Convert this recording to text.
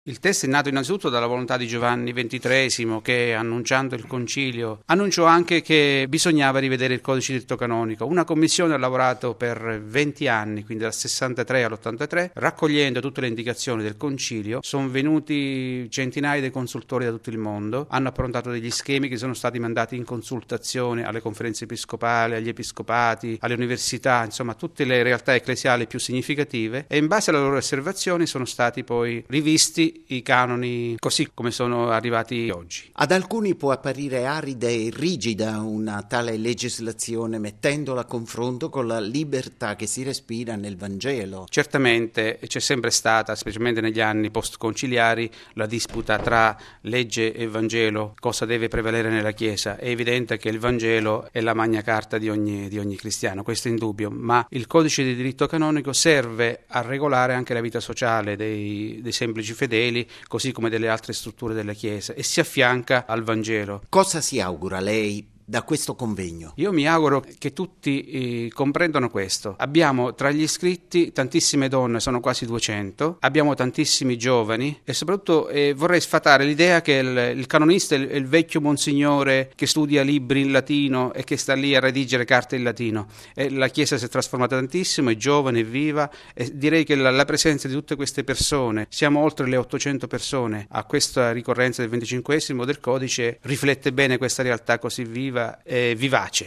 Il testo è nato innanzitutto dalla volontà di Giovanni XXIII che, annunciando il concilio, annunciò anche che bisognava rivedere il codice di diritto canonico. Una commissione ha lavorato per 20 anni, quindi dal 63 all'83, raccogliendo tutte le indicazioni del concilio. Sono venuti centinaia di consultori da tutto il mondo, hanno approntato degli schemi che sono stati mandati in consultazione alle conferenze episcopali, agli episcopati, alle università, insomma tutte le realtà ecclesiali più significative, e in base alle loro osservazioni sono stati poi rivisti i canoni così come sono arrivati oggi. Ad alcuni può apparire arida e rigida una tale legislazione, mettendola a confronto con la libertà che si respira nel Vangelo. Certamente c'è sempre stata, specialmente negli anni post-conciliari, la disputa tra legge e Vangelo, cosa deve prevalere nella Chiesa. È evidente che il Vangelo è la magna carta di ogni cristiano, questo è indubbio, ma il codice di diritto canonico serve a regolare anche la vita sociale dei semplici fedeli, così come delle altre strutture della Chiesa, e si affianca al Vangelo. Cosa si augura lei da questo convegno? Io mi auguro che tutti comprendano questo. Abbiamo tra gli iscritti tantissime donne, sono quasi 200, abbiamo tantissimi giovani e soprattutto vorrei sfatare l'idea che il canonista è il vecchio monsignore che studia libri in latino e che sta lì a redigere carte in latino. La Chiesa si è trasformata tantissimo, è giovane, è viva, e direi che la presenza di tutte queste persone, siamo oltre le 800 persone a questa ricorrenza del 25esimo del codice, riflette bene questa realtà così viva e vivace.